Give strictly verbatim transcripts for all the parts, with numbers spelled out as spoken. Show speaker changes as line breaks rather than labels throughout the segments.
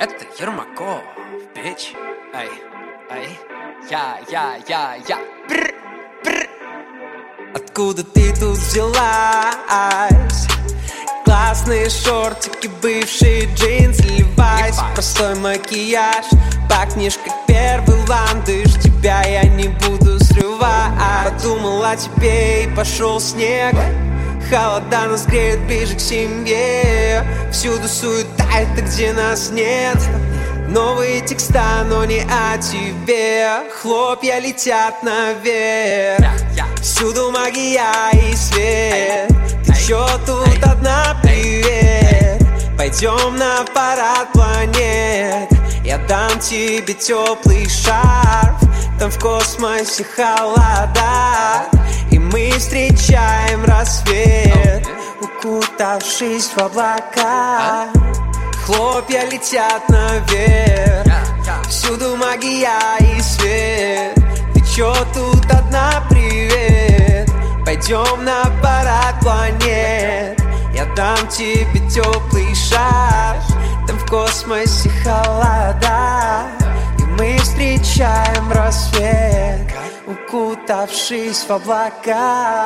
Это Ермаков, бич. Ай, ай, я, я, я, я. Брr, брр.
Откуда ты тут взялась? Классные шортики, бывшие джинсы, Левайс, простой макияж. Пахнешь как первый ландыш, тебя я не буду срывать. Подумал о тебе и пошел снег. Холода нас греет ближе к семье. Всюду суета, это где нас нет. Новые текста, но не о тебе. Хлопья летят наверх. Всюду магия и свет. Ты чё тут одна, привет? Пойдем на парад планет. Я дам тебе теплый шарф. Там в космосе холода, и мы встречаем рассвет, укутавшись в облака. Хлопья летят наверх. Всюду магия и свет. Ты чё тут одна, привет? Пойдем на парад планет. Я дам тебе теплый шарф. Там в космосе холода, и мы встречаем рассвет, укутавшись в облака.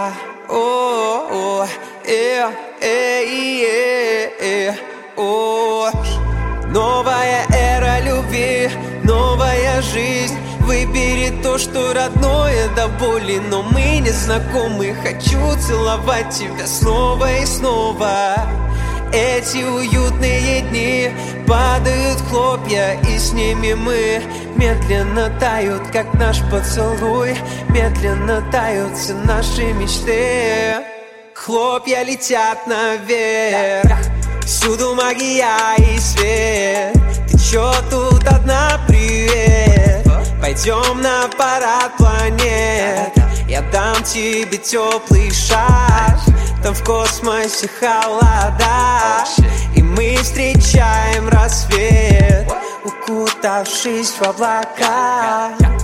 О, э, э, э, э, о. Новая эра любви, новая жизнь. Выбери то, что родное до боли, но мы не знакомы. Хочу целовать тебя снова и снова. Эти уютные дни падают хлопья, и с ними мы медленно тают, как наш поцелуй. Медленно тают все наши мечты. Хлопья летят наверх. Всюду магия и свет. Ты чё тут одна, привет? Пойдем на парад планет. Я дам тебе теплый шарф. Там в космосе холода, и мы встречаем рассвет, укутавшись в облака.